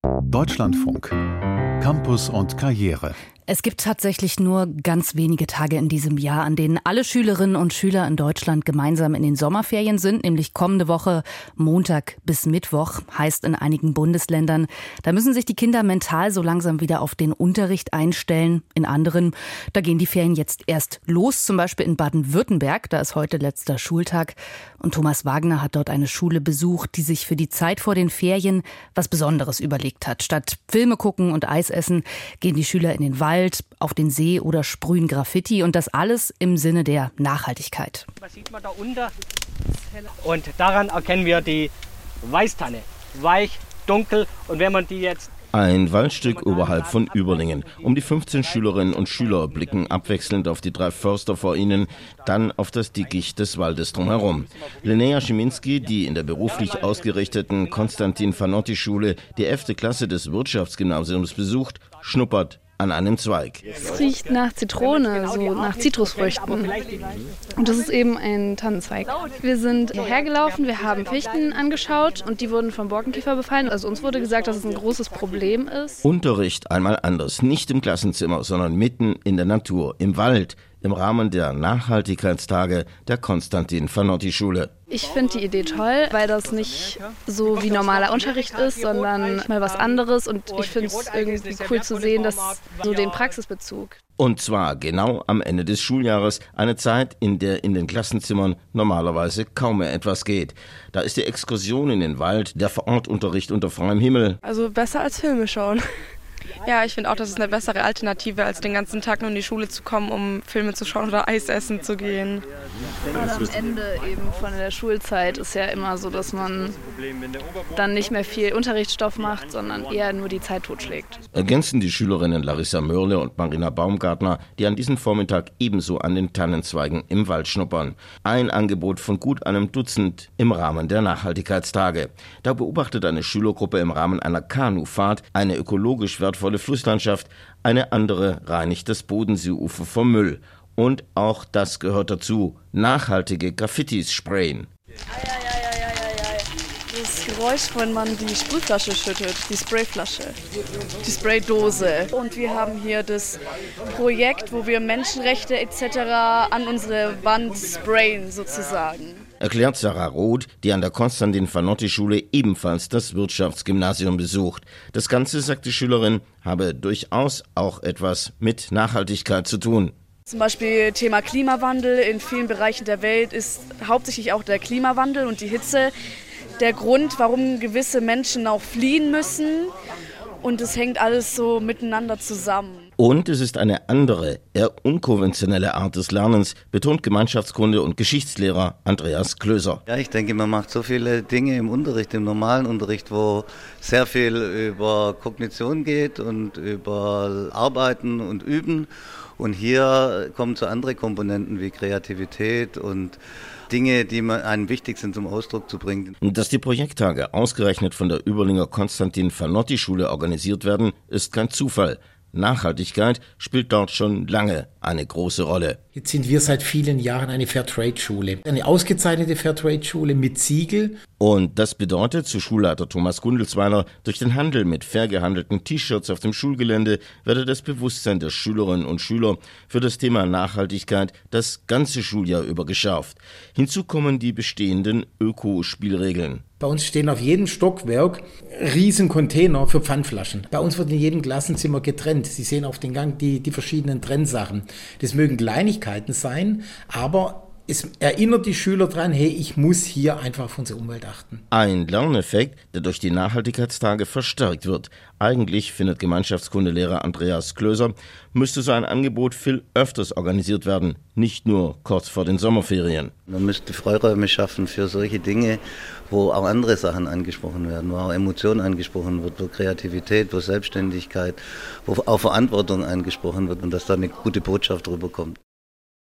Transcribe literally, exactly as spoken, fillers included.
Deutschlandfunk. Campus und Karriere. Es gibt tatsächlich nur ganz wenige Tage in diesem Jahr, an denen alle Schülerinnen und Schüler in Deutschland gemeinsam in den Sommerferien sind, nämlich kommende Woche Montag bis Mittwoch, heißt in einigen Bundesländern. Da müssen sich die Kinder mental so langsam wieder auf den Unterricht einstellen. In anderen, da gehen die Ferien jetzt erst los, zum Beispiel in Baden-Württemberg, da ist heute letzter Schultag. Und Thomas Wagner hat dort eine Schule besucht, die sich für die Zeit vor den Ferien was Besonderes überlegt hat. Statt Filme gucken und Eis essen, gehen die Schüler in den Wald, auf den See oder sprühen Graffiti, und das alles im Sinne der Nachhaltigkeit. Was sieht man da unter? Und daran erkennen wir die Weißtanne. Weich, dunkel, und wenn man die jetzt... Ein Waldstück oberhalb von Überlingen. Um die fünfzehn Schülerinnen und Schüler blicken abwechselnd auf die drei Förster vor ihnen, dann auf das Dickicht des Waldes drumherum. Linnea Schiminski, die in der beruflich ausgerichteten Konstantin-Fanotti-Schule die elfte Klasse des Wirtschaftsgymnasiums besucht, schnuppert an einem Zweig. Es riecht nach Zitrone, so nach Zitrusfrüchten. Und das ist eben ein Tannenzweig. Wir sind hierher gelaufen, wir haben Fichten angeschaut und die wurden vom Borkenkäfer befallen. Also uns wurde gesagt, dass es ein großes Problem ist. Unterricht einmal anders, nicht im Klassenzimmer, sondern mitten in der Natur, im Wald, im Rahmen der Nachhaltigkeitstage der Konstantin-Fanotti-Schule. Ich finde die Idee toll, weil das nicht so wie normaler Unterricht ist, sondern mal was anderes. Und ich finde es irgendwie cool zu sehen, dass so den Praxisbezug. Und zwar genau am Ende des Schuljahres, eine Zeit, in der in den Klassenzimmern normalerweise kaum mehr etwas geht. Da ist die Exkursion in den Wald, der Vorortunterricht unter freiem Himmel. Also besser als Filme schauen. Ja, ich finde auch, das ist eine bessere Alternative, als den ganzen Tag nur in die Schule zu kommen, um Filme zu schauen oder Eis essen zu gehen. Und am Ende eben von der Schulzeit ist ja immer so, dass man dann nicht mehr viel Unterrichtsstoff macht, sondern eher nur die Zeit totschlägt. Ergänzen die Schülerinnen Larissa Mörle und Marina Baumgartner, die an diesem Vormittag ebenso an den Tannenzweigen im Wald schnuppern. Ein Angebot von gut einem Dutzend im Rahmen der Nachhaltigkeitstage. Da beobachtet eine Schülergruppe im Rahmen einer Kanufahrt eine ökologisch wertvolle Flüsslandschaft, eine andere reinigt das Bodenseeufer vom Müll. Und auch das gehört dazu, nachhaltige Graffitis sprayen. Das Geräusch, wenn man die Sprühflasche schüttet, die Sprayflasche, die Spraydose. Und wir haben hier das Projekt, wo wir Menschenrechte et cetera an unsere Wand sprayen sozusagen. Erklärt Sarah Roth, die an der Konstantin-Fanotti-Schule ebenfalls das Wirtschaftsgymnasium besucht. Das Ganze, sagt die Schülerin, habe durchaus auch etwas mit Nachhaltigkeit zu tun. Zum Beispiel Thema Klimawandel. In vielen Bereichen der Welt ist hauptsächlich auch der Klimawandel und die Hitze der Grund, warum gewisse Menschen auch fliehen müssen. Und es hängt alles so miteinander zusammen. Und es ist eine andere, eher unkonventionelle Art des Lernens, betont Gemeinschaftskunde- und Geschichtslehrer Andreas Klöser. Ja, ich denke, man macht so viele Dinge im Unterricht, im normalen Unterricht, wo sehr viel über Kognition geht und über Arbeiten und Üben. Und hier kommen so andere Komponenten wie Kreativität und Dinge, die einem wichtig sind, zum Ausdruck zu bringen. Dass die Projekttage ausgerechnet von der Überlinger Konstantin-Fanotti-Schule organisiert werden, ist kein Zufall. Nachhaltigkeit spielt dort schon lange eine große Rolle. Jetzt sind wir seit vielen Jahren eine Fairtrade-Schule. Eine ausgezeichnete Fairtrade-Schule mit Siegel. Und das bedeutet, zu Schulleiter Thomas Gundelsweiler, durch den Handel mit fair gehandelten T-Shirts auf dem Schulgelände werde das Bewusstsein der Schülerinnen und Schüler für das Thema Nachhaltigkeit das ganze Schuljahr über geschärft. Hinzu kommen die bestehenden Öko-Spielregeln. Bei uns stehen auf jedem Stockwerk riesen Container für Pfandflaschen. Bei uns wird in jedem Klassenzimmer getrennt. Sie sehen auf den Gang die, die verschiedenen Trennsachen. Das mögen Kleinigkeiten sein, aber es erinnert die Schüler dran, hey, ich muss hier einfach auf unsere Umwelt achten. Ein Lerneffekt, der durch die Nachhaltigkeitstage verstärkt wird. Eigentlich, findet Gemeinschaftskundelehrer Andreas Klöser, müsste so ein Angebot viel öfters organisiert werden, nicht nur kurz vor den Sommerferien. Man müsste Freiräume schaffen für solche Dinge, wo auch andere Sachen angesprochen werden, wo auch Emotionen angesprochen wird, wo Kreativität, wo Selbstständigkeit, wo auch Verantwortung angesprochen wird und dass da eine gute Botschaft drüber kommt.